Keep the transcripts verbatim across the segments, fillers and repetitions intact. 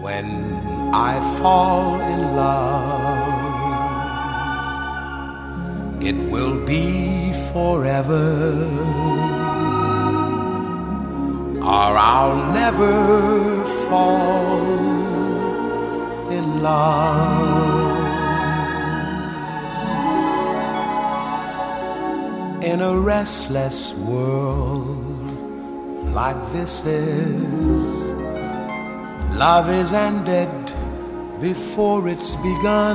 when I fall in love, it will be forever, or I'll never fall in love. In a restless world like this is, love is ended before it's begun,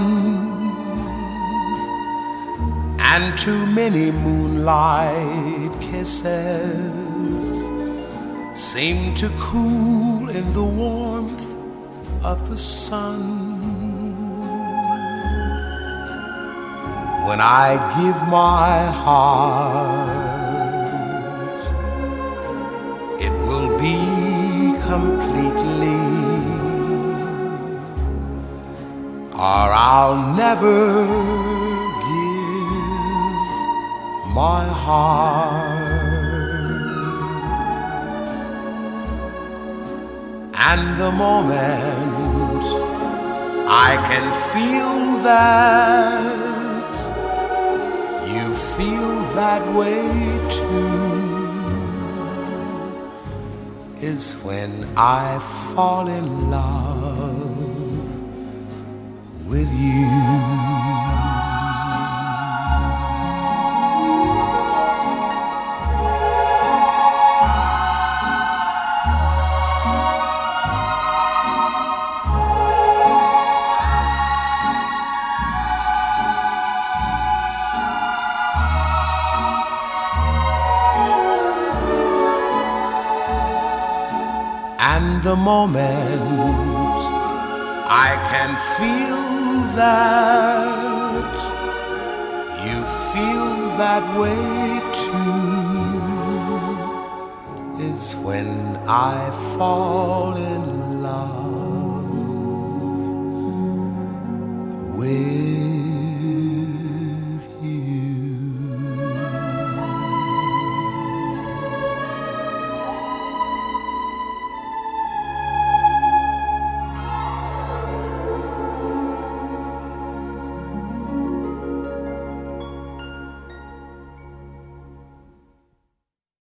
and too many moonlight kisses seem to cool in the warmth of the sun. When I give my heart, it will be completely, or I'll never give my heart. And the moment I can feel that you feel that way too is when I fall in love with you. And the moment I can feel that you feel that way too is when I fall in love.